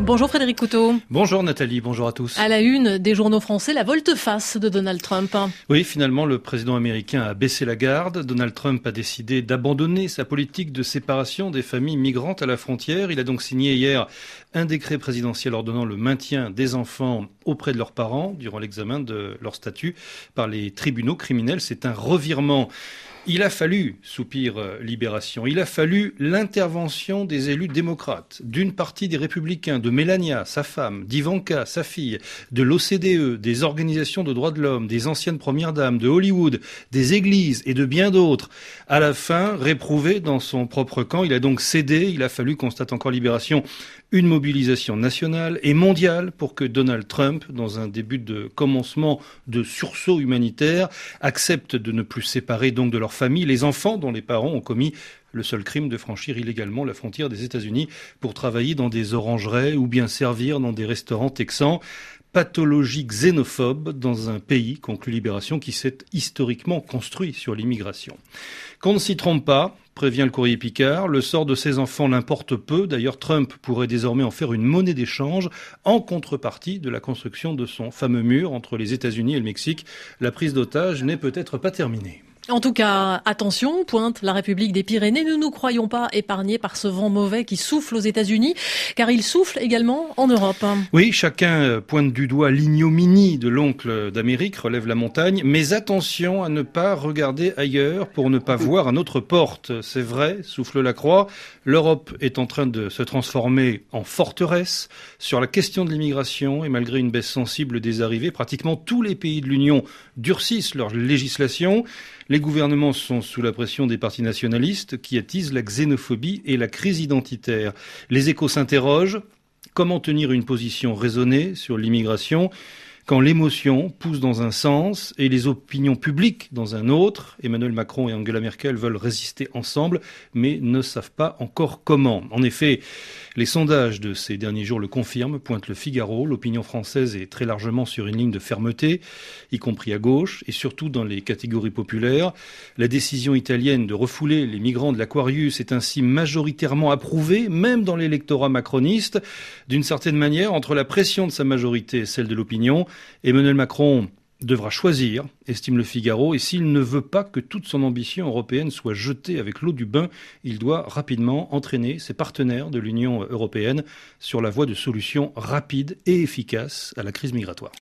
Bonjour Frédéric Couteau. Bonjour Nathalie, bonjour à tous. À la une des journaux français, la volte-face de Donald Trump. Oui, finalement, le président américain a baissé la garde. Donald Trump a décidé d'abandonner sa politique de séparation des familles migrantes à la frontière. Il a donc signé hier un décret présidentiel ordonnant le maintien des enfants auprès de leurs parents durant l'examen de leur statut par les tribunaux criminels. C'est un revirement. Il a fallu, soupire Libération, il a fallu l'intervention des élus démocrates, d'une partie des républicains, de Melania, sa femme, d'Ivanka, sa fille, de l'OCDE, des organisations de droits de l'homme, des anciennes premières dames, de Hollywood, des églises et de bien d'autres. À la fin, réprouvé dans son propre camp, il a donc cédé, il a fallu, constate encore Libération, une mobilisation nationale et mondiale pour que Donald Trump, dans un début de commencement de sursaut humanitaire, accepte de ne plus séparer donc de leur famille les enfants dont les parents ont commis le seul crime de franchir illégalement la frontière des États-Unis pour travailler dans des orangeries ou bien servir dans des restaurants texans. Pathologie xénophobe dans un pays, conclut Libération, qui s'est historiquement construit sur l'immigration. Qu'on ne s'y trompe pas, prévient le Courrier Picard, le sort de ses enfants l'importe peu. D'ailleurs, Trump pourrait désormais en faire une monnaie d'échange en contrepartie de la construction de son fameux mur entre les États-Unis et le Mexique. La prise d'otages n'est peut-être pas terminée. En tout cas, attention, pointe la République des Pyrénées, ne nous croyons pas épargnés par ce vent mauvais qui souffle aux États-Unis, car il souffle également en Europe. Oui, chacun pointe du doigt l'ignominie de l'oncle d'Amérique, relève la montagne, mais attention à ne pas regarder ailleurs pour ne pas voir à notre porte. C'est vrai, souffle la croix, l'Europe est en train de se transformer en forteresse sur la question de l'immigration et malgré une baisse sensible des arrivées, pratiquement tous les pays de l'Union durcissent leur législation. Les gouvernements sont sous la pression des partis nationalistes qui attisent la xénophobie et la crise identitaire. Les Échos s'interrogent. Comment tenir une position raisonnée sur l'immigration quand l'émotion pousse dans un sens et les opinions publiques dans un autre? Emmanuel Macron et Angela Merkel veulent résister ensemble, mais ne savent pas encore comment. En effet, les sondages de ces derniers jours le confirment, pointe le Figaro. L'opinion française est très largement sur une ligne de fermeté, y compris à gauche, et surtout dans les catégories populaires. La décision italienne de refouler les migrants de l'Aquarius est ainsi majoritairement approuvée, même dans l'électorat macroniste. D'une certaine manière, entre la pression de sa majorité et celle de l'opinion, Emmanuel Macron devra choisir, estime le Figaro, et s'il ne veut pas que toute son ambition européenne soit jetée avec l'eau du bain, il doit rapidement entraîner ses partenaires de l'Union européenne sur la voie de solutions rapides et efficaces à la crise migratoire.